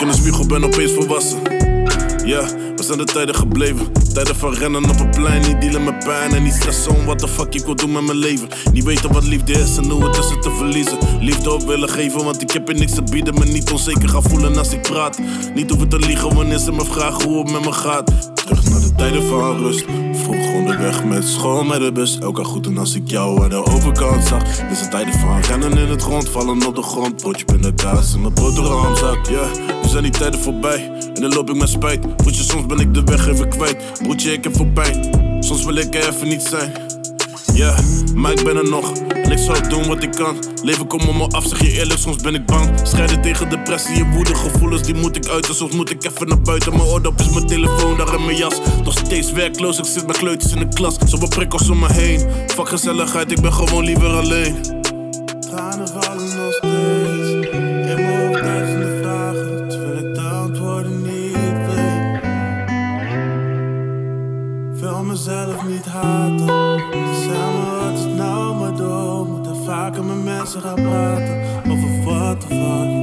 in de spiegel, ben opeens volwassen. Ja, we zijn de tijden gebleven. Tijden van rennen op het plein, niet dealen met pijn en niet stressen om wat de fuck ik wil doen met mijn leven. Niet weten wat liefde is en hoe het is het te verliezen. Liefde op willen geven, want ik heb je niks te bieden. Me niet onzeker gaan voelen als ik praat. Niet hoeven te liegen wanneer ze me vragen hoe het met me gaat. Terug naar de tijden van rust. Vroeg onderweg met school met de bus. Elke dag goed doen als ik jou aan de overkant zag. Dit zijn tijden van rennen in het rond, vallen op de grond. Broodje pindakaas in mijn boterhamzak. Ja, nu zijn die tijden voorbij en dan loop ik met spijt. Broertje, soms ben ik de weg even kwijt. Broertje, ik heb voor pijn. Soms wil ik er even niet zijn. Ja, maar ik ben er nog en ik zal doen wat ik kan. Leven komt op me af, zeg je eerlijk, soms ben ik bang. Strijden tegen depressie en woede, gevoelens die moet ik uiten. Soms moet ik even naar buiten, mijn oordop is mijn telefoon, daar in mijn jas. Nog steeds werkloos, ik zit met kleuters in de klas. Zoveel prikkels om me heen, fuck gezelligheid, ik ben gewoon liever alleen. Tranen vallen nog steeds, in mijn hoofd duizenden vragen, terwijl ik de antwoorden niet weet. Wil mezelf niet haten, samen wat is nou maar door. Moeten vaker met mensen gaan praten over wat de fuck